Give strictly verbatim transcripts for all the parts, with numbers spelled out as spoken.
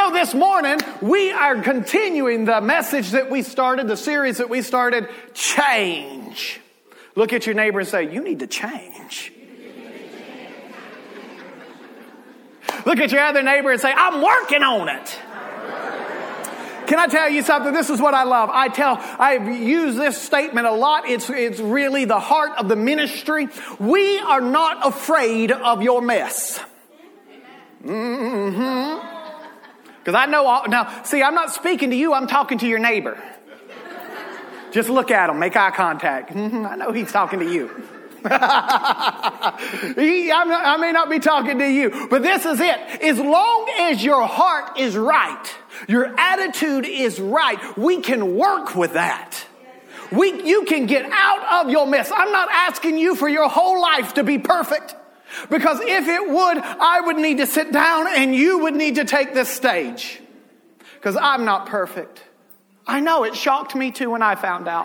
So this morning, we are continuing the message that we started, the series that we started, Change. Look at your neighbor and say, you need to change. Look at your other neighbor and say, I'm working on it. Can I tell you something? This is what I love. I tell, I've used this statement a lot. It's, it's really the heart of the ministry. We are not afraid of your mess. Mm-hmm. Because I know, all, now, see, I'm not speaking to you. I'm talking to your neighbor. Just look at him. Make eye contact. Mm-hmm, I know he's talking to you. he, I'm not, I may not be talking to you, but this is it. As long as your heart is right, your attitude is right, we can work with that. We, you can get out of your mess. I'm not asking you for your whole life to be perfect. Because if it would, I would need to sit down and you would need to take this stage. Because I'm not perfect. I know, it shocked me too when I found out.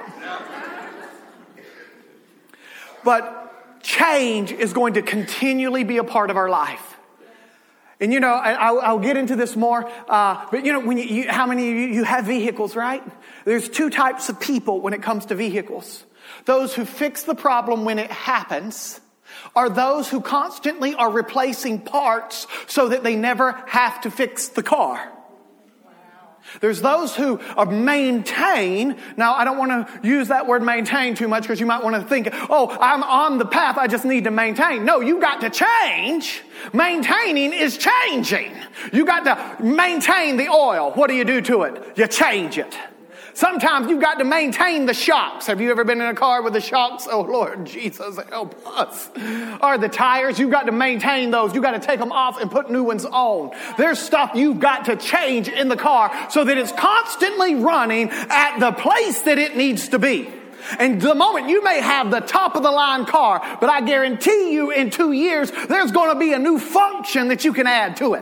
But change is going to continually be a part of our life. And you know, I'll, I'll get into this more. Uh, but you know, when you, you, how many of you, you have vehicles, right? There's two types of people when it comes to vehicles. Those who fix the problem when it happens, are those who constantly are replacing parts so that they never have to fix the car. Wow. There's those who are maintain. Now, I don't want to use that word maintain too much because you might want to think, oh, I'm on the path. I just need to maintain. No, you got to change. Maintaining is changing. You got to maintain the oil. What do you do to it? You change it. Sometimes you've got to maintain the shocks. Have you ever been in a car with the shocks? Oh, Lord Jesus, help us. Or the tires, you've got to maintain those. You've got to take them off and put new ones on. There's stuff you've got to change in the car so that it's constantly running at the place that it needs to be. And the moment you may have the top of the line car, but I guarantee you in two years, there's going to be a new function that you can add to it.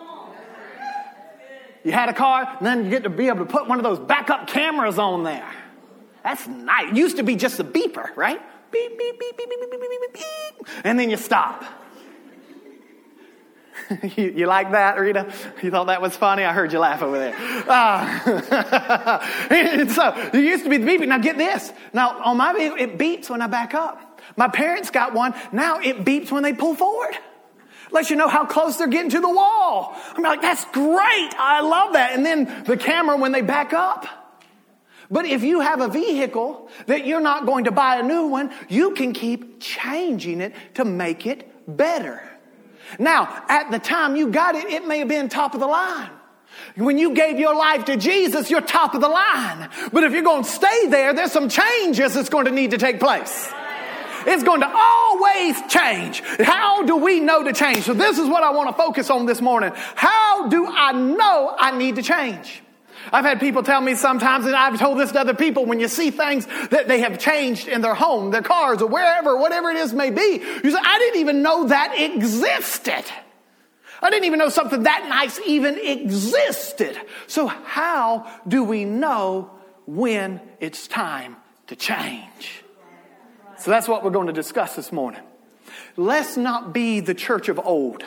You had a car, and then you get to be able to put one of those backup cameras on there. That's nice. It used to be just a beeper, right? Beep, beep, beep, beep, beep, beep, beep, beep, beep. And then you stop. you, you like that, Rita? You thought that was funny? I heard you laugh over there. Uh, and so, it used to be the beeping. Now get this. Now, on my vehicle, it beeps when I back up. My parents got one. Now it beeps when they pull forward. Lets you know how close they're getting to the wall. I'm like, that's great. I love that. And then the camera when they back up. But if you have a vehicle that you're not going to buy a new one, you can keep changing it to make it better. Now, at the time you got it, it may have been top of the line. When you gave your life to Jesus, you're top of the line. But if you're going to stay there, there's some changes that's going to need to take place. It's going to always change. How do we know to change? So this is what I want to focus on this morning. How do I know I need to change? I've had people tell me sometimes, and I've told this to other people, when you see things that they have changed in their home, their cars, or wherever, whatever it is may be, you say, I didn't even know that existed. I didn't even know something that nice even existed. So how do we know when it's time to change? So that's what we're going to discuss this morning. Let's not be the church of old.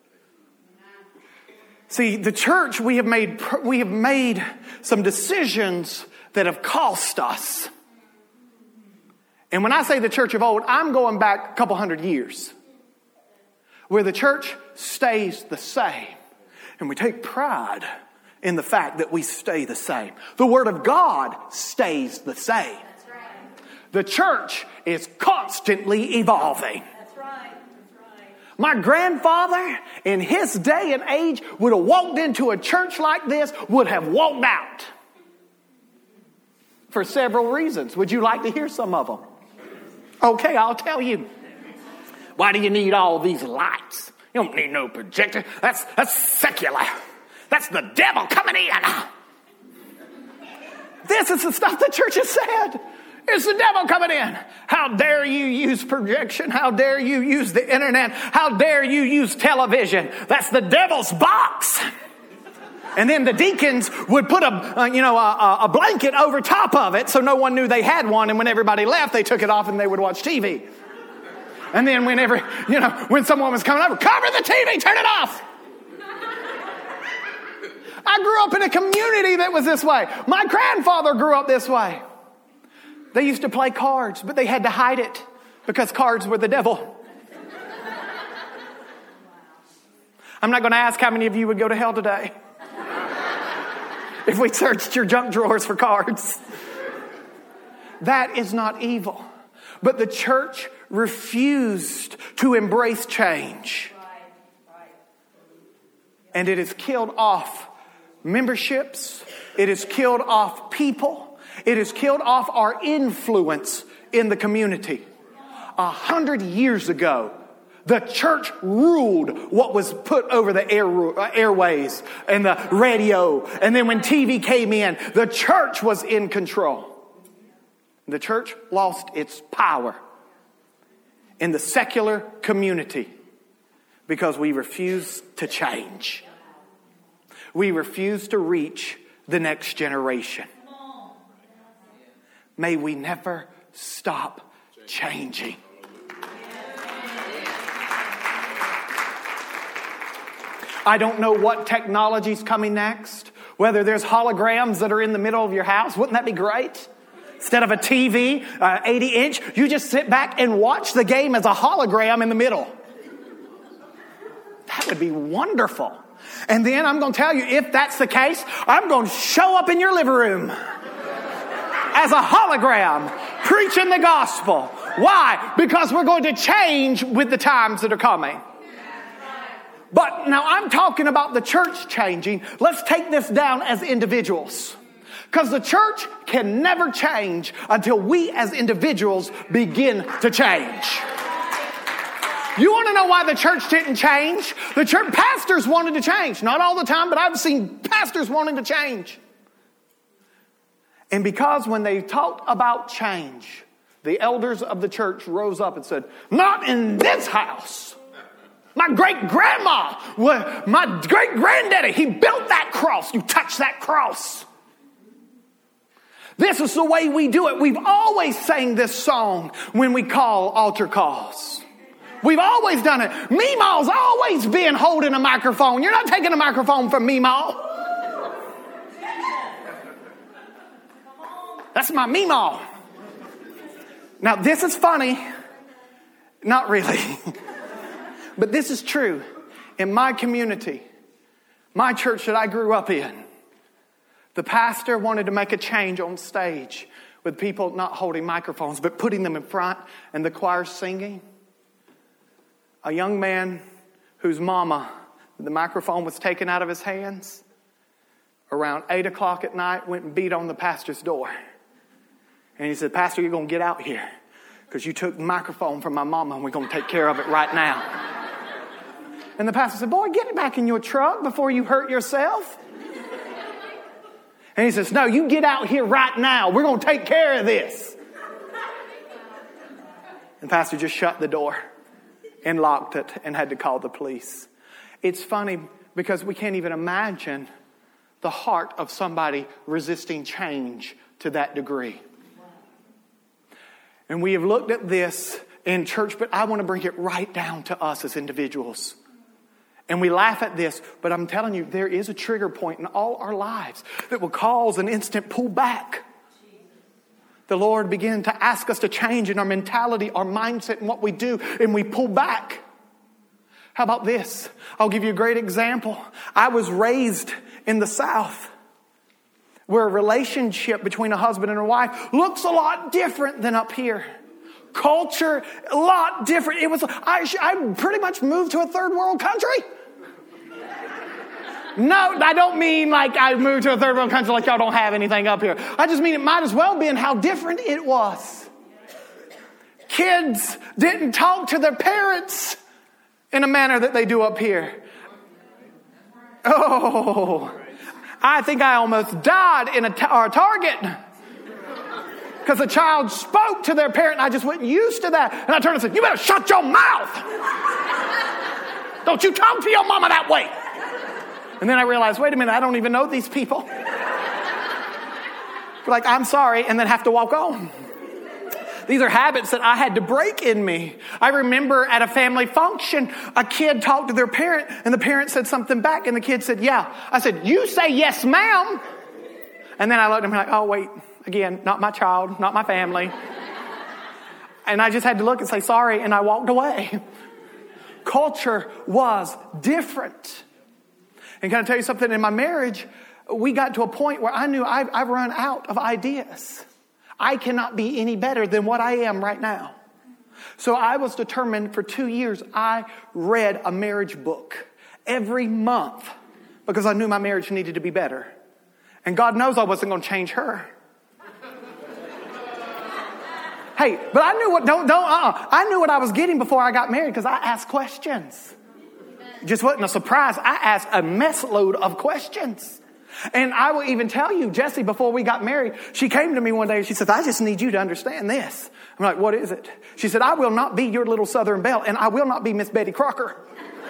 See, the church, we have made we have made some decisions that have cost us. And when I say the church of old, I'm going back a couple hundred years, where the church stays the same. And we take pride in the fact that we stay the same. The Word of God stays the same. The church is constantly evolving. That's right. That's right. My grandfather in his day and age would have walked into a church like this, would have walked out. For several reasons. Would you like to hear some of them? Okay, I'll tell you. Why do you need all these lights? You don't need no projector. That's, that's secular. That's the devil coming in. This is the stuff the church has said. It's the devil coming in. How dare you use projection? How dare you use the internet? How dare you use television? That's the devil's box. And then the deacons would put a, uh, you know, a, a blanket over top of it so no one knew they had one. And when everybody left, they took it off and they would watch T V. And then whenever, you know, when someone was coming over, cover the T V, turn it off. I grew up in a community that was this way. My grandfather grew up this way. They used to play cards, but they had to hide it because cards were the devil. I'm not going to ask how many of you would go to hell today if we searched your junk drawers for cards. That is not evil. But the church refused to embrace change. And it has killed off memberships. It has killed off people. It has killed off our influence in the community. A hundred years ago, the church ruled what was put over the air, uh, airways and the radio. And then when T V came in, the church was in control. The church lost its power in the secular community because we refused to change. We refused to reach the next generation. May we never stop changing. I don't know what technology's coming next. Whether there's holograms that are in the middle of your house. Wouldn't that be great? Instead of a T V, uh, eighty inch, you just sit back and watch the game as a hologram in the middle. That would be wonderful. And then I'm going to tell you, if that's the case, I'm going to show up in your living room as a hologram, preaching the gospel. Why? Because we're going to change with the times that are coming. But now I'm talking about the church changing. Let's take this down as individuals. Because the church can never change until we as individuals begin to change. You want to know why the church didn't change? The church pastors wanted to change. Not all the time, but I've seen pastors wanting to change. And because when they talked about change, the elders of the church rose up and said, not in this house. My great-grandma, my great-granddaddy, he built that cross. You touch that cross. This is the way we do it. We've always sang this song when we call altar calls. We've always done it. Meemaw's always been holding a microphone. You're not taking a microphone from Meemaw. That's my Meemaw. Now, this is funny. Not really. But this is true. In my community, my church that I grew up in, the pastor wanted to make a change on stage with people not holding microphones, but putting them in front and the choir singing. A young man whose mama, the microphone was taken out of his hands, around eight o'clock at night, went and beat on the pastor's door. And he said, Pastor, you're going to get out here because you took the microphone from my mama and we're going to take care of it right now. And the pastor said, boy, get it back in your truck before you hurt yourself. And he says, no, you get out here right now. We're going to take care of this. And the pastor just shut the door and locked it and had to call the police. It's funny because we can't even imagine the heart of somebody resisting change to that degree. And we have looked at this in church, but I want to bring it right down to us as individuals. And we laugh at this, but I'm telling you, there is a trigger point in all our lives that will cause an instant pull back. The Lord began to ask us to change in our mentality, our mindset, and what we do, and we pull back. How about this? I'll give you a great example. I was raised in the South, where a relationship between a husband and a wife looks a lot different than up here. Culture, a lot different. It was. I, I pretty much moved to a third world country. No, I don't mean like I moved to a third world country like y'all don't have anything up here. I just mean it might as well be in how different it was. Kids didn't talk to their parents in a manner that they do up here. Oh, I think I almost died in a tar- Target because a child spoke to their parent and I just wasn't used to that. And I turned and said, you better shut your mouth. Don't you talk to your mama that way. And then I realized, wait a minute, I don't even know these people. Like, I'm sorry, and then have to walk on. These are habits that I had to break in me. I remember at a family function, a kid talked to their parent and the parent said something back and the kid said, yeah. I said, you say yes, ma'am. And then I looked at him like, oh, wait, again, not my child, not my family. And I just had to look and say sorry, and I walked away. Culture was different. And can I tell you something? In my marriage, we got to a point where I knew I've, I've run out of ideas. I cannot be any better than what I am right now. So I was determined for two years, I read a marriage book every month because I knew my marriage needed to be better. And God knows I wasn't going to change her. Hey, but I knew what, don't, don't, uh-uh. I knew what I was getting before I got married because I asked questions. It just wasn't a surprise. I asked a mess load of questions. And I will even tell you, Jessie, before we got married, she came to me one day and she said, I just need you to understand this. I'm like, what is it? She said, I will not be your little Southern Belle and I will not be Miss Betty Crocker.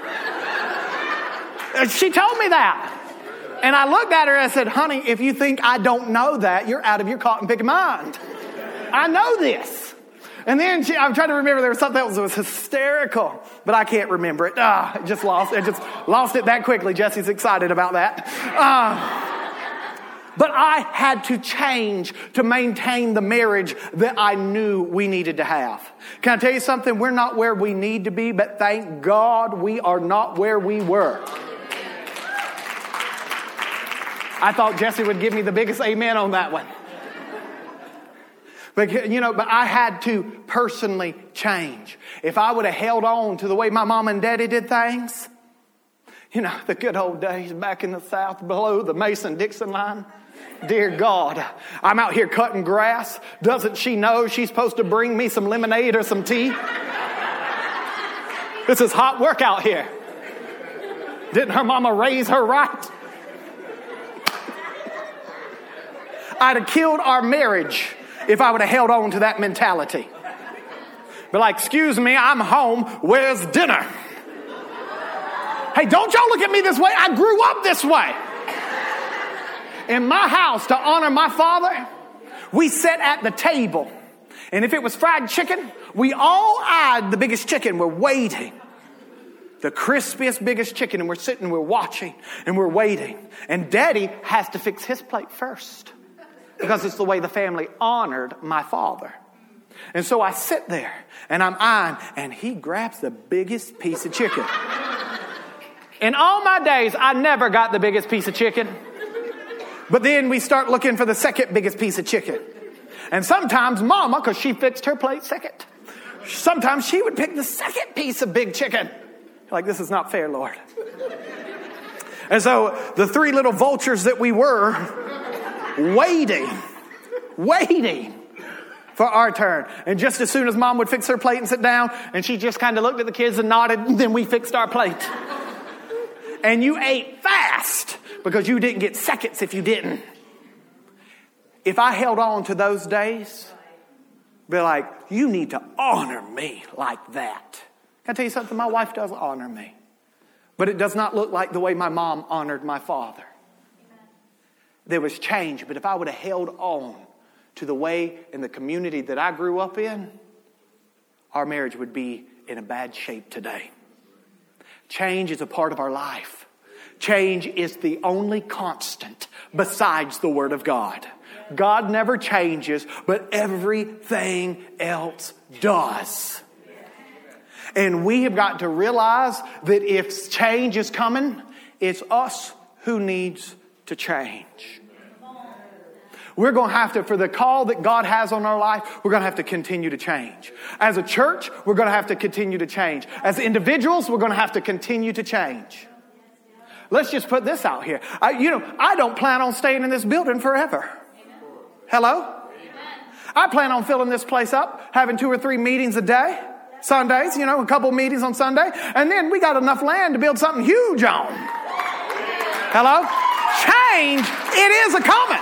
She told me that. And I looked at her and I said, honey, if you think I don't know that, you're out of your cotton picking mind. I know this. And then she, I'm trying to remember, there was something else that was hysterical, but I can't remember it. Ah, I just lost it. I just lost it that quickly. Jessie's excited about that. Uh, but I had to change to maintain the marriage that I knew we needed to have. Can I tell you something? We're not where we need to be, but thank God we are not where we were. I thought Jessie would give me the biggest amen on that one. But, you know, but I had to personally change. If I would have held on to the way my mom and daddy did things, you know, the good old days back in the South below the Mason-Dixon line. Dear God, I'm out here cutting grass. Doesn't she know she's supposed to bring me some lemonade or some tea? This is hot work out here. Didn't her mama raise her right? I'd have killed our marriage if I would have held on to that mentality. But like, excuse me, I'm home. Where's dinner? Hey, don't y'all look at me this way. I grew up this way. In my house, to honor my father, we sat at the table. And if it was fried chicken, we all eyed the biggest chicken. We're waiting. The crispiest, biggest chicken. And we're sitting, we're watching, and we're waiting. And Daddy has to fix his plate first, because it's the way the family honored my father. And so I sit there and I'm eyeing, and he grabs the biggest piece of chicken. In all my days, I never got the biggest piece of chicken. But then we start looking for the second biggest piece of chicken. And sometimes Mama, because she fixed her plate second, sometimes she would pick the second piece of big chicken. Like, this is not fair, Lord. And so the three little vultures that we were, waiting, waiting for our turn. And just as soon as Mom would fix her plate and sit down, and she just kind of looked at the kids and nodded, and then we fixed our plate. And you ate fast because you didn't get seconds if you didn't. If I held on to those days, be like, you need to honor me like that. Can I tell you something? My wife does honor me. But it does not look like the way my mom honored my father. There was change, but if I would have held on to the way in the community that I grew up in, our marriage would be in a bad shape today. Change is a part of our life. Change is the only constant besides the Word of God. God never changes, but everything else does. And we have got to realize that if change is coming, it's us who needs to change. We're going to have to, for the call that God has on our life, we're going to have to continue to change. As a church, we're going to have to continue to change. As individuals, we're going to have to continue to change. Let's just put this out here. I, you know, I don't plan on staying in this building forever. Hello? I plan on filling this place up, having two or three meetings a day. Sundays, you know, a couple meetings on Sunday. And then we got enough land to build something huge on. Hello? Change, it is a coming.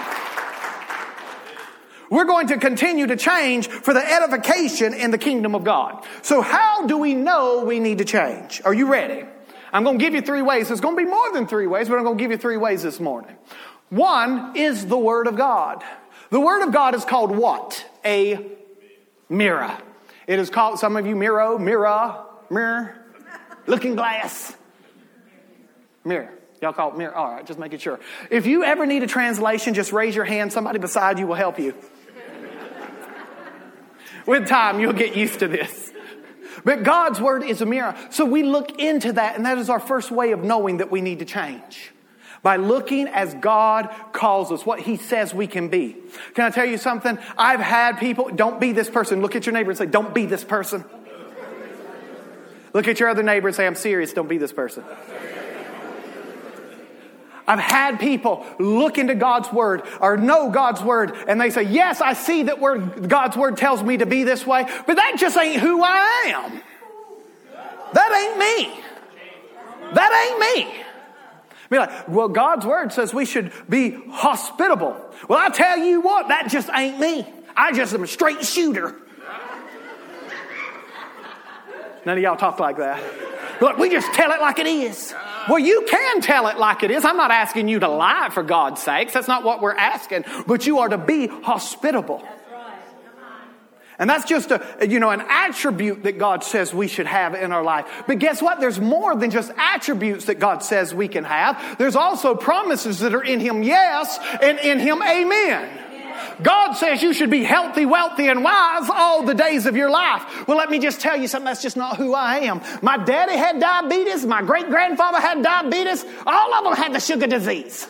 We're going to continue to change for the edification in the kingdom of God. So how do we know we need to change? Are you ready? I'm going to give you three ways. There's going to be more than three ways, but I'm going to give you three ways this morning. One is the Word of God. The Word of God is called what? A Mirror. It is called, some of you, mirror, mirror, mirror, looking glass. Mirror. Y'all call it mirror? All right, just making sure. If you ever need a translation, just raise your hand. Somebody beside you will help you. With time, you'll get used to this. But God's word is a mirror. So we look into that, and that is our first way of knowing that we need to change. By looking as God calls us, what he says we can be. Can I tell you something? I've had people, don't be this person. Look at your neighbor and say, don't be this person. Look at your other neighbor and say, I'm serious, don't be this person. I've had people look into God's word or know God's word and they say, yes, I see that word, God's word tells me to be this way, but that just ain't who I am. That ain't me. That ain't me. Be like, well, God's word says we should be hospitable. Well, I tell you what, that just ain't me. I just am a straight shooter. None of y'all talk like that. Look, we just tell it like it is. Well, you can tell it like it is. I'm not asking you to lie, for God's sakes. That's not what we're asking. But you are to be hospitable. That's right. Come on. And that's just a, you know, an attribute that God says we should have in our life. But guess what? There's more than just attributes that God says we can have. There's also promises that are in him, yes, and in him, amen. God says you should be healthy, wealthy, and wise all the days of your life. Well, let me just tell you something. That's just not who I am. My daddy had diabetes. My great-grandfather had diabetes. All of them had the sugar disease.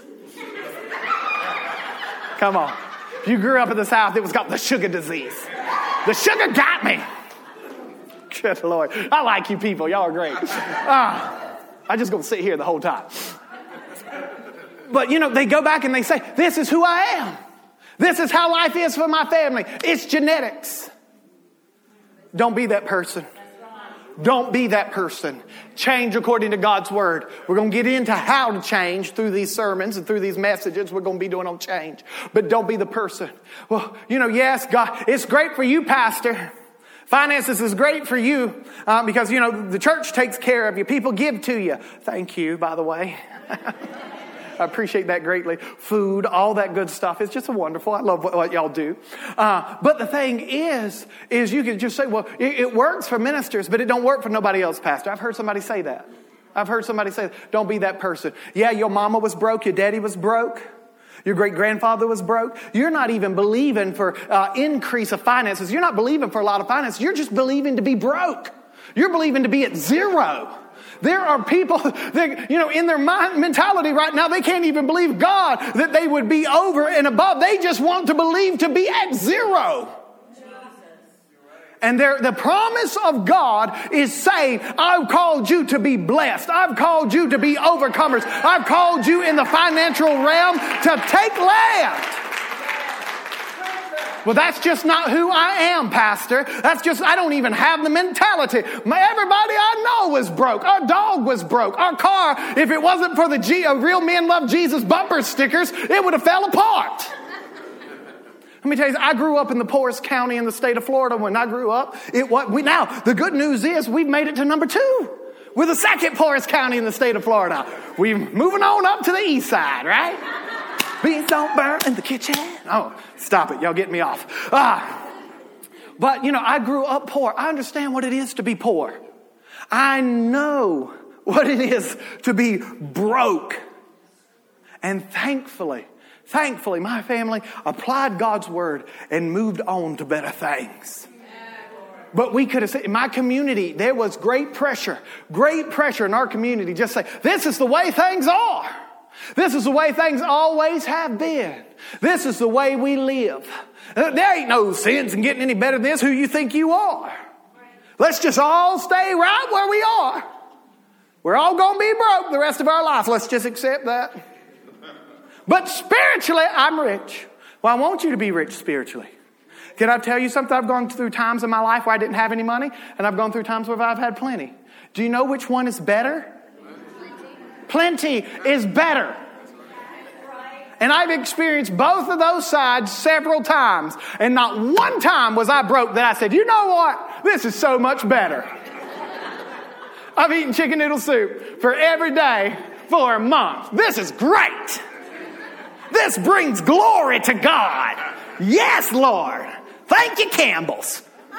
Come on. If you grew up in the South, it was called the sugar disease. The sugar got me. Good Lord. I like you people. Y'all are great. Uh, I'm just going to sit here the whole time. But, you know, they go back and they say, this is who I am. This is how life is for my family. It's genetics. Don't be that person. Don't be that person. Change according to God's word. We're going to get into how to change through these sermons and through these messages we're going to be doing on change. But don't be the person. Well, you know, yes, God, it's great for you, Pastor. Finances is great for you uh, because, you know, the church takes care of you. People give to you. Thank you, by the way. I appreciate that greatly. Food, all that good stuff. It's just wonderful. I love what, what y'all do. Uh, but the thing is, is you can just say, well, it, it works for ministers, but it don't work for nobody else, Pastor. I've heard somebody say that. I've heard somebody say, don't be that person. Yeah, your mama was broke. Your daddy was broke. Your great-grandfather was broke. You're not even believing for uh, increase of finances. You're not believing for a lot of finances. You're just believing to be broke. You're believing to be at zero. There are people that, you know, in their mind mentality right now, they can't even believe God that they would be over and above. They just want to believe to be at zero. And the promise of God is saying, I've called you to be blessed. I've called you to be overcomers. I've called you in the financial realm to take land. Well, that's just not who I am, Pastor. That's just, I don't even have the mentality. My, everybody I know was broke. Our dog was broke. Our car, if it wasn't for the G, uh, Real Men Love Jesus bumper stickers, it would have fell apart. Let me tell you, I grew up in the poorest county in the state of Florida. When I grew up, it was, we, now, the good news is we've made it to number two. We're the second poorest county in the state of Florida. We're moving on up to the east side, right? Beans don't burn in the kitchen. Oh, stop it. Y'all get me off. Ah. But, you know, I grew up poor. I understand what it is to be poor. I know what it is to be broke. And thankfully, thankfully, my family applied God's word and moved on to better things. But we could have said, in my community, there was great pressure, great pressure in our community. Just say, this is the way things are. This is the way things always have been. This is the way we live. There ain't no sense in getting any better than this. Who you think you are? Let's just all stay right where we are. We're all going to be broke the rest of our life. Let's just accept that. But spiritually, I'm rich. Well, I want you to be rich spiritually. Can I tell you something? I've gone through times in my life where I didn't have any money, and I've gone through times where I've had plenty. Do you know which one is better? Plenty is better. And I've experienced both of those sides several times. And not one time was I broke that I said, you know what? This is so much better. I've eaten chicken noodle soup for every day for a month. This is great. This brings glory to God. Yes, Lord. Thank you, Campbell's.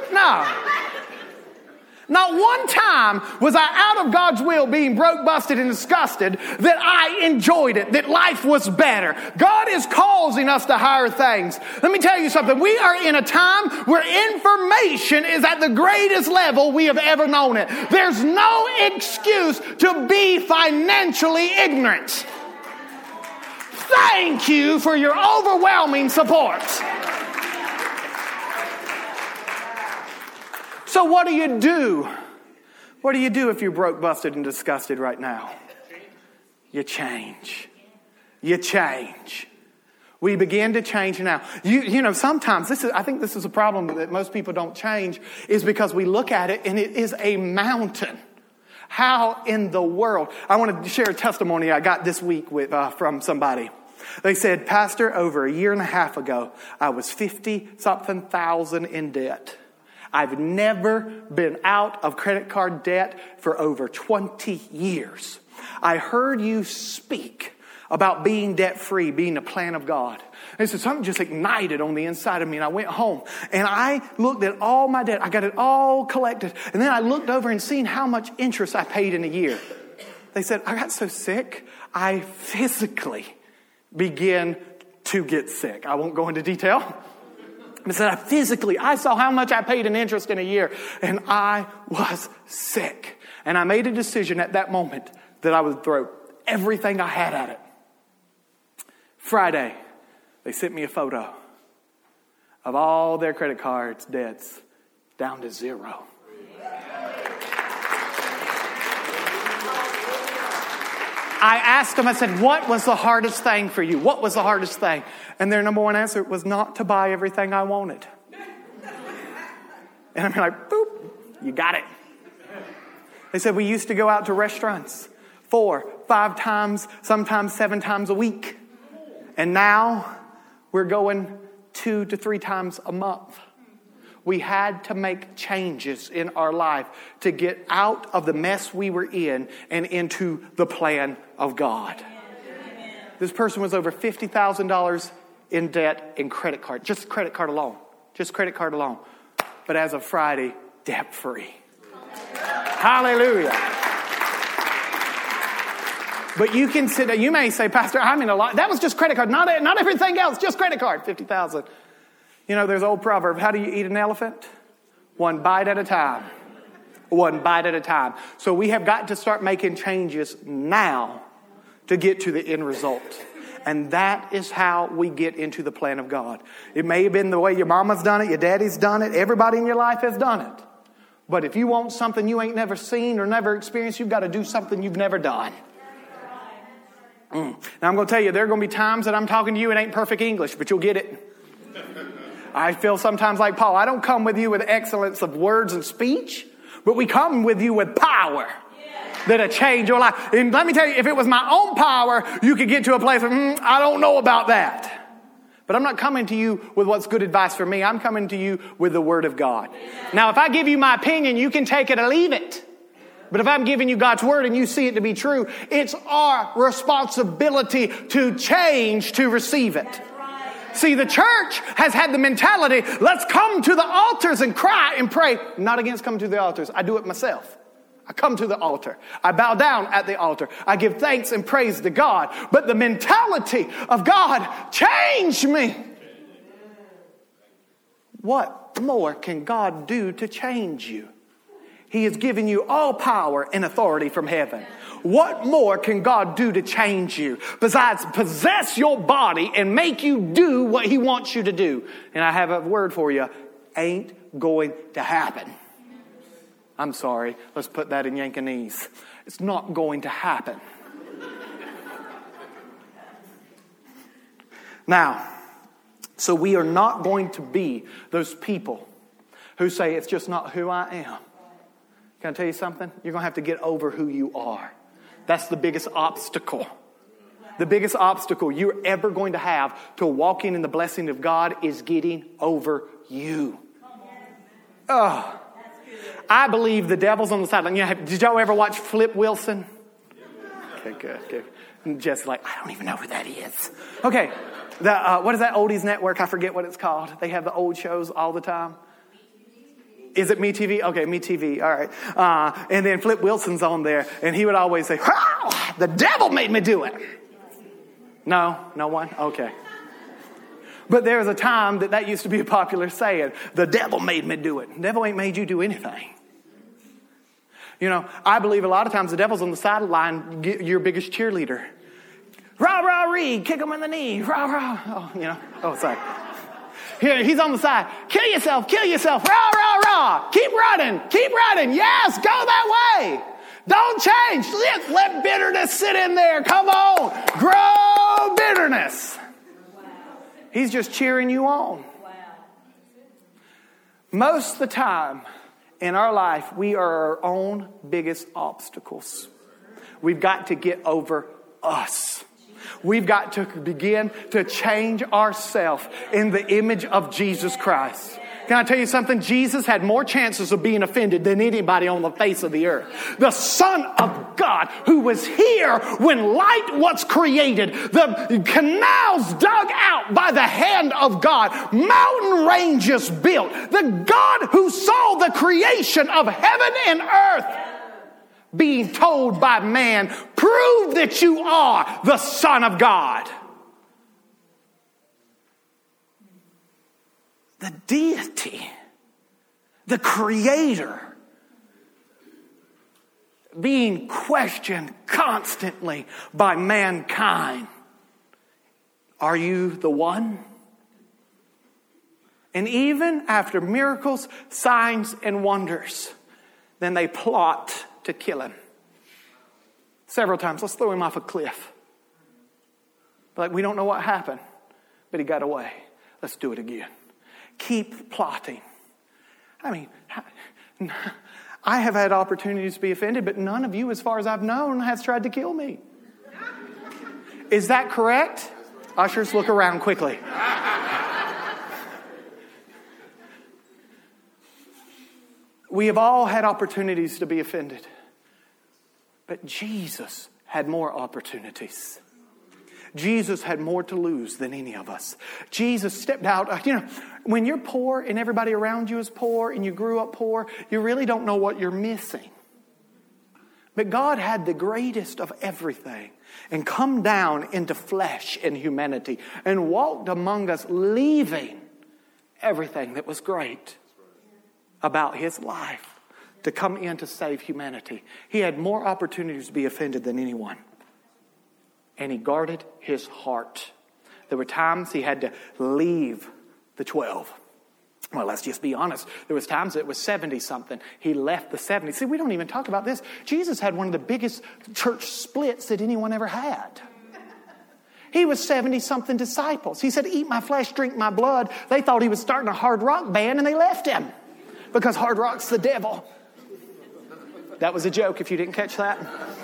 No. Not one time was I out of God's will being broke, busted, and disgusted that I enjoyed it, that life was better. God is causing us to higher things. Let me tell you something. We are in a time where information is at the greatest level we have ever known it. There's no excuse to be financially ignorant. Thank you for your overwhelming support. So what do you do? What do you do if you're broke, busted, and disgusted right now? You change. You change. We begin to change now. You, you know, sometimes this is, I think this is a problem that most people don't change, is because we look at it and it is a mountain. How in the world? I want to share a testimony I got this week with uh, from somebody. They said, Pastor, over a year and a half ago, I was fifty something thousand in debt. I've never been out of credit card debt for over twenty years. I heard you speak about being debt-free, being a plan of God. And so something just ignited on the inside of me, and I went home and I looked at all my debt. I got it all collected. And then I looked over and seen how much interest I paid in a year. They said, I got so sick, I physically began to get sick. I won't go into detail. I said, I physically, I saw how much I paid in interest in a year, and I was sick. And I made a decision at that moment that I would throw everything I had at it. Friday, they sent me a photo of all their credit cards, debts, down to zero. I asked them, I said, what was the hardest thing for you? What was the hardest thing? And their number one answer was not to buy everything I wanted. And I'm like, boop, you got it. They said, we used to go out to restaurants four, five times, sometimes seven times a week. And now we're going two to three times a month. We had to make changes in our life to get out of the mess we were in and into the plan of God. Amen. This person was over fifty thousand dollars in debt in credit card. Just credit card alone. Just credit card alone. But as of Friday, debt free. Hallelujah. But you can sit there. You may say, Pastor, I'm in a lot. That was just credit card. Not, not everything else. Just credit card. fifty thousand dollars. You know, there's an old proverb. How do you eat an elephant? One bite at a time. One bite at a time. So we have got to start making changes now to get to the end result. And that is how we get into the plan of God. It may have been the way your mama's done it, your daddy's done it, everybody in your life has done it. But if you want something you ain't never seen or never experienced, you've got to do something you've never done. Mm. Now I'm going to tell you, there are going to be times that I'm talking to you, it ain't perfect English, but you'll get it. I feel sometimes like Paul. I don't come with you with excellence of words and speech, but we come with you with power that'll change your life. And let me tell you, if it was my own power, you could get to a place of, mm, I don't know about that. But I'm not coming to you with what's good advice for me. I'm coming to you with the Word of God. Now, if I give you my opinion, you can take it or leave it. But if I'm giving you God's Word and you see it to be true, it's our responsibility to change to receive it. See, the church has had the mentality, let's come to the altars and cry and pray. Not against coming to the altars. I do it myself. I come to the altar. I bow down at the altar. I give thanks and praise to God. But the mentality of God changed me. What more can God do to change you? He has given you all power and authority from heaven. What more can God do to change you besides possess your body and make you do what He wants you to do? And I have a word for you. Ain't going to happen. I'm sorry. Let's put that in Yankonese. It's not going to happen. Now, so we are not going to be those people who say it's just not who I am. Can I tell you something? You're going to have to get over who you are. That's the biggest obstacle. The biggest obstacle you're ever going to have to walking in the blessing of God is getting over you. Oh, I believe the devil's on the sideline. You know, did y'all ever watch Flip Wilson? Okay, good, good. And Jess like, I don't even know who that is. Okay, the uh, what is that oldies network? I forget what it's called. They have the old shows all the time. Is it Me T V? Okay, Me T V. All right. Uh, and then Flip Wilson's on there, and he would always say, "Oh, the devil made me do it." No, no one? Okay. But there was a time that that used to be a popular saying, the devil made me do it. The devil ain't made you do anything. You know, I believe a lot of times the devil's on the sideline, your biggest cheerleader. Rah, rah, ree, kick him in the knee. Rah, rah. Oh, you know. Oh, sorry. Here, he's on the side. Kill yourself, kill yourself. Rah, rah, rah. Keep running, keep running. Yes, go that way. Don't change. Let, let bitterness sit in there. Come on. Grow bitterness. He's just cheering you on. Most of the time in our life, we are our own biggest obstacles. We've got to get over us. We've got to begin to change ourselves in the image of Jesus Christ. Can I tell you something? Jesus had more chances of being offended than anybody on the face of the earth. The Son of God, who was here when light was created, the canals dug out by the hand of God, mountain ranges built, the God who saw the creation of heaven and earth, being told by man, prove that you are the Son of God. The deity, the creator, being questioned constantly by mankind. Are you the one? And even after miracles, signs, and wonders, then they plot to kill him. Several times. Let's throw him off a cliff. Like, we don't know what happened, but he got away. Let's do it again. Keep plotting. I mean, I have had opportunities to be offended, but none of you, as far as I've known, has tried to kill me. Is that correct? Ushers, look around quickly. We have all had opportunities to be offended, but Jesus had more opportunities. Jesus had more to lose than any of us. Jesus stepped out. You know, when you're poor and everybody around you is poor and you grew up poor, you really don't know what you're missing. But God had the greatest of everything and come down into flesh and humanity and walked among us, leaving everything that was great about his life to come in to save humanity. He had more opportunities to be offended than anyone. And he guarded his heart. There were times he had to leave the twelve. Well, let's just be honest. There was times it was seventy-something. He left the seventy. See, we don't even talk about this. Jesus had one of the biggest church splits that anyone ever had. He was seventy-something disciples. He said, eat my flesh, drink my blood. They thought he was starting a hard rock band, and they left him. Because hard rock's the devil. That was a joke if you didn't catch that.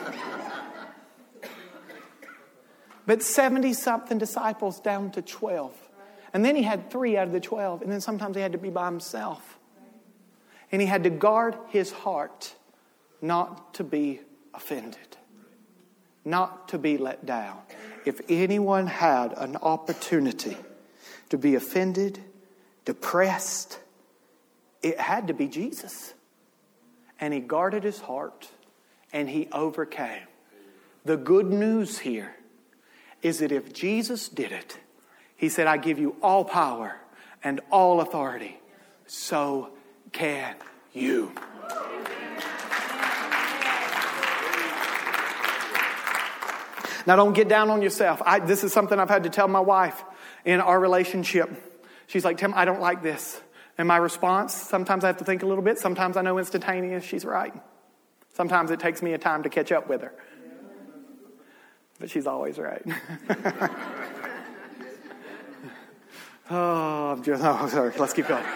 But seventy-something disciples down to twelve. And then he had three out of the twelve. And then sometimes he had to be by himself. And he had to guard his heart not to be offended. Not to be let down. If anyone had an opportunity to be offended, depressed, it had to be Jesus. And he guarded his heart. And he overcame. The good news here is that if Jesus did it, he said, I give you all power and all authority. So can you. Now, don't get down on yourself. I, this is something I've had to tell my wife in our relationship. She's like, Tim, I don't like this. And my response, sometimes I have to think a little bit. Sometimes I know instantaneous. She's right. Sometimes it takes me a time to catch up with her. But she's always right. oh, I'm just, oh, sorry. Let's keep going.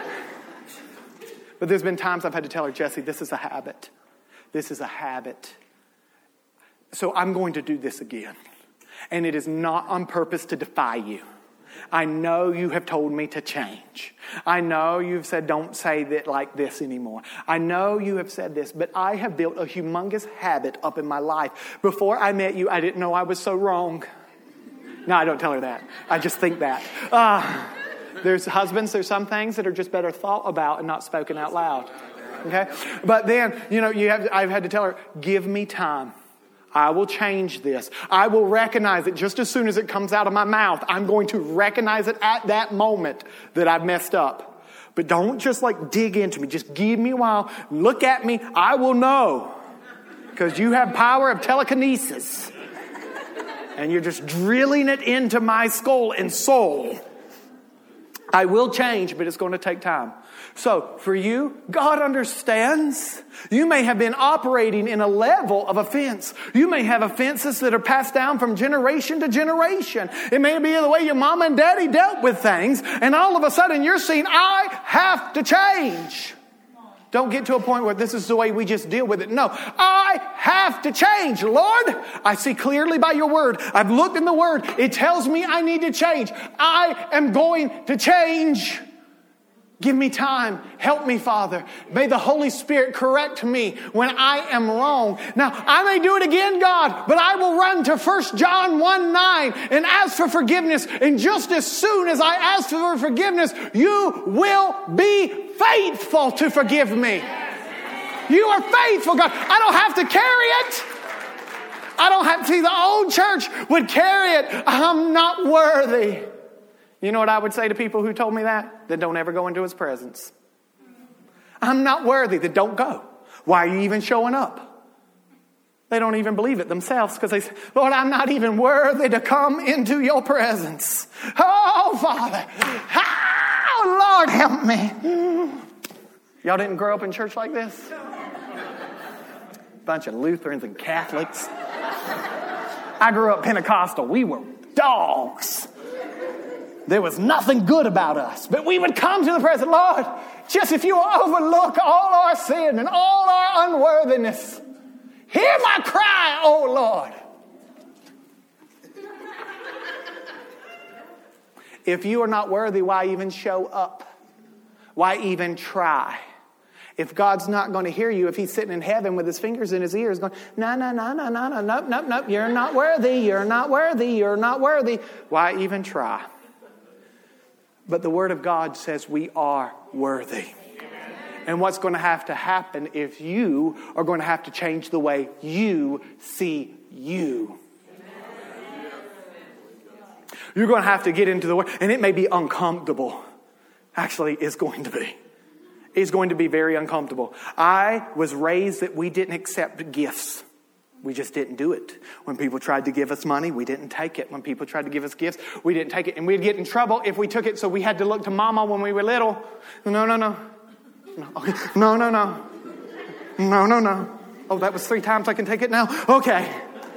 But there's been times I've had to tell her, Jesse, this is a habit. This is a habit. So I'm going to do this again. And it is not on purpose to defy you. I know you have told me to change. I know you've said don't say that like this anymore. I know you have said this, but I have built a humongous habit up in my life. Before I met you, I didn't know I was so wrong. No, I don't tell her that. I just think that. Uh, There's husbands, there's some things that are just better thought about and not spoken out loud. Okay? But then, you know, you have, I've had to tell her, give me time. I will change this. I will recognize it just as soon as it comes out of my mouth. I'm going to recognize it at that moment that I've messed up. But don't just like dig into me. Just give me a while. Look at me. I will know. Because you have power of telekinesis. And you're just drilling it into my skull and soul. I will change, but it's going to take time. So, for you, God understands. You may have been operating in a level of offense. You may have offenses that are passed down from generation to generation. It may be the way your mama and daddy dealt with things, and all of a sudden you're seeing, I have to change. Don't get to a point where this is the way we just deal with it. No, I have to change. Lord, I see clearly by your word. I've looked in the word. It tells me I need to change. I am going to change. Give me time. Help me, Father. May the Holy Spirit correct me when I am wrong. Now, I may do it again, God, but I will run to First John one nine and ask for forgiveness. And just as soon as I ask for forgiveness, you will be faithful to forgive me. You are faithful, God. I don't have to carry it. I don't have to. See, the old church would carry it. I'm not worthy. You know what I would say to people who told me that? That don't ever go into his presence. I'm not worthy. That don't go. Why are you even showing up? They don't even believe it themselves because they say, Lord, I'm not even worthy to come into your presence. Oh, Father. Oh, Lord, help me. Y'all didn't grow up in church like this? Bunch of Lutherans and Catholics. I grew up Pentecostal. We were dogs. There was nothing good about us. But we would come to the presence, Lord, just if you will overlook all our sin and all our unworthiness. Hear my cry, oh Lord. If you are not worthy, why even show up? Why even try? If God's not going to hear you, if he's sitting in heaven with his fingers in his ears going, no, no, no, no, no, no, nope, nope, nope, you're not worthy, you're not worthy, you're not worthy. Why even try? But the Word of God says we are worthy. And what's going to have to happen if you are going to have to change the way you see you. You're going to have to get into the Word. And it may be uncomfortable. Actually, it's going to be. It's going to be very uncomfortable. I was raised that we didn't accept gifts. We just didn't do it. When people tried to give us money, we didn't take it. When people tried to give us gifts, we didn't take it. And we'd get in trouble if we took it, so we had to look to Mama when we were little. No, no, no. No, okay. no, no, no. No, no, no. Oh, that was three times. I can take it now? Okay.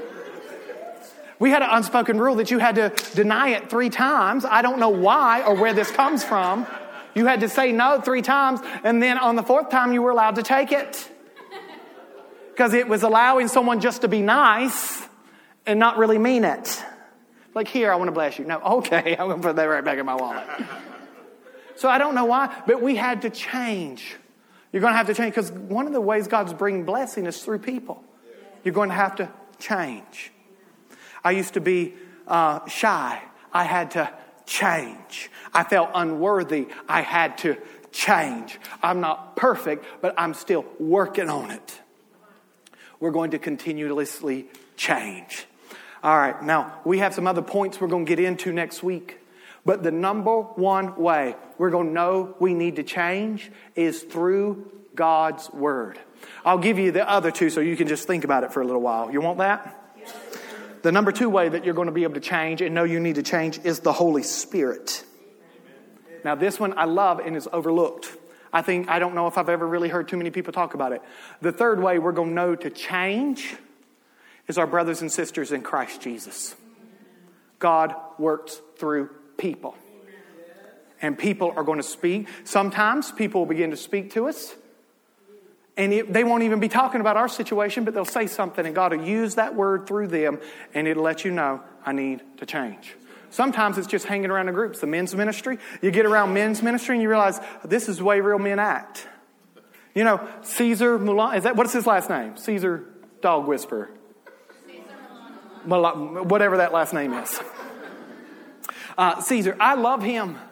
We had an unspoken rule that you had to deny it three times. I don't know why or where this comes from. You had to say no three times, and then on the fourth time you were allowed to take it. Because it was allowing someone just to be nice and not really mean it. Like, here, I want to bless you. No, okay, I'm going to put that right back in my wallet. So I don't know why, but we had to change. You're going to have to change because one of the ways God's bringing blessing is through people. You're going to have to change. I used to be uh, shy. I had to change. I felt unworthy. I had to change. I'm not perfect, but I'm still working on it. We're going to continuously change. All right, now we have some other points we're going to get into next week. But the number one way we're going to know we need to change is through God's Word. I'll give you the other two so you can just think about it for a little while. You want that? Yes. The number two way that you're going to be able to change and know you need to change is the Holy Spirit. Amen. Now this one I love and is overlooked. I think, I don't know if I've ever really heard too many people talk about it. The third way we're going to know to change is our brothers and sisters in Christ Jesus. God works through people. And people are going to speak. Sometimes people will begin to speak to us. And it, they won't even be talking about our situation, but they'll say something and God will use that word through them and it'll let you know, I need to change. Sometimes it's just hanging around the groups. The men's ministry, you get around men's ministry and you realize this is the way real men act. You know, Caesar Mulan, is that, what's his last name? Caesar Dog Whisperer. Caesar Mulan. Whatever that last name is. Uh, Caesar, I love him.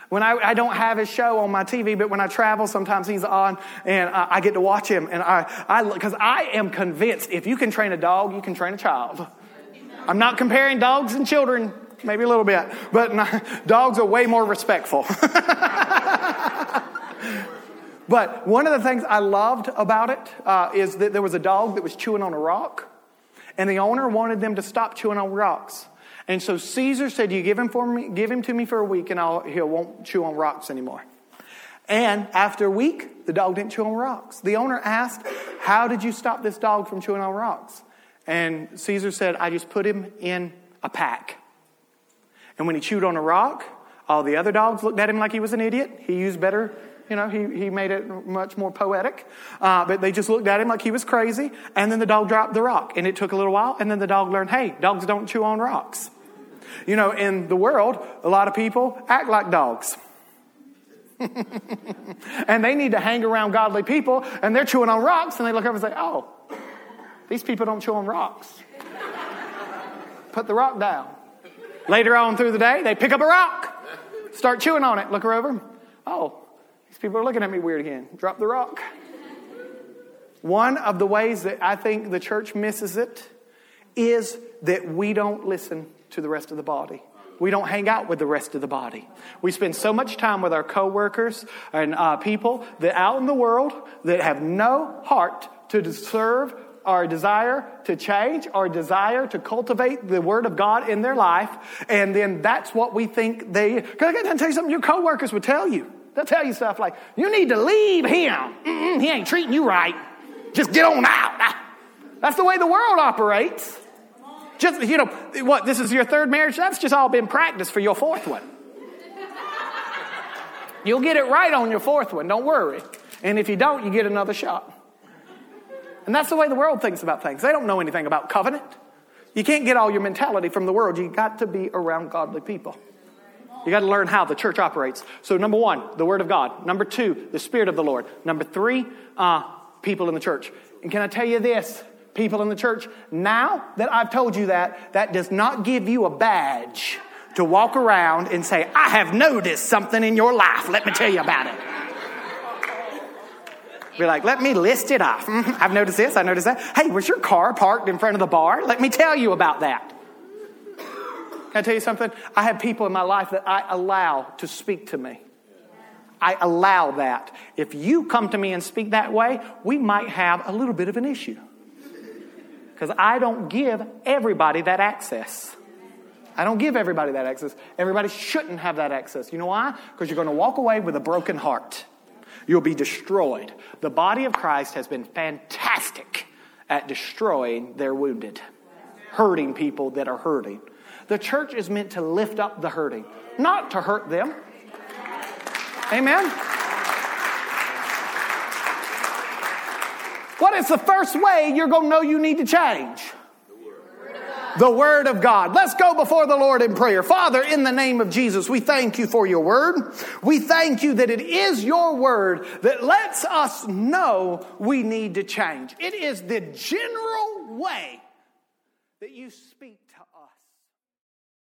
When I, I don't have his show on my T V, but when I travel, sometimes he's on, and I, I get to watch him. And I, I, because I am convinced if you can train a dog, you can train a child. I'm not comparing dogs and children, maybe a little bit, but not, dogs are way more respectful. But one of the things I loved about it uh, is that there was a dog that was chewing on a rock, and the owner wanted them to stop chewing on rocks. And so Caesar said, "You give him for me, give him to me for a week, and I'll he won't chew on rocks anymore." And after a week, the dog didn't chew on rocks. The owner asked, "How did you stop this dog from chewing on rocks?" And Caesar said, "I just put him in a pack. And when he chewed on a rock, all the other dogs looked at him like he was an idiot. He used better, you know, he, he made it much more poetic. Uh, but they just looked at him like he was crazy. And then the dog dropped the rock. And it took a little while. And then the dog learned, hey, dogs don't chew on rocks." You know, in the world, a lot of people act like dogs. And they need to hang around godly people, and they're chewing on rocks, and they look over and say, "Oh, these people don't chew on rocks. Put the rock down." Later on through the day, they pick up a rock, start chewing on it, look her over. "Oh, these people are looking at me weird again." Drop the rock. One of the ways that I think the church misses it is that we don't listen to the rest of the body. We don't hang out with the rest of the body. We spend so much time with our coworkers and uh, people that out in the world that have no heart to serve or desire to change or desire to cultivate the Word of God in their life. And then that's what we think they... Because I got to tell you something your coworkers would tell you. They'll tell you stuff like, "You need to leave him. Mm-mm, he ain't treating you right. Just get on out." That's the way the world operates. Just, you know, what, this is your third marriage? That's just all been practice for your fourth one. You'll get it right on your fourth one. Don't worry. And if you don't, you get another shot. And that's the way the world thinks about things. They don't know anything about covenant. You can't get all your mentality from the world. You got to be around godly people. You got to learn how the church operates. So number one, the Word of God. Number two, the Spirit of the Lord. Number three, uh, people in the church. And can I tell you this? People in the church, now that I've told you that, that does not give you a badge to walk around and say, "I have noticed something in your life. Let me tell you about it." Be like, "Let me list it off. Mm-hmm. I've noticed this, I noticed that. Hey, was your car parked in front of the bar? Let me tell you about that." Can I tell you something? I have people in my life that I allow to speak to me. I allow that. If you come to me and speak that way, we might have a little bit of an issue. Because I don't give everybody that access. I don't give everybody that access. Everybody shouldn't have that access. You know why? Because you're going to walk away with a broken heart. You'll be destroyed. The body of Christ has been fantastic at destroying their wounded, hurting people that are hurting. The church is meant to lift up the hurting, not to hurt them. Amen? What is the first way you're going to know you need to change? The Word of God. Let's go before the Lord in prayer. Father, in the name of Jesus, we thank you for your Word. We thank you that it is your Word that lets us know we need to change. It is the general way that you speak to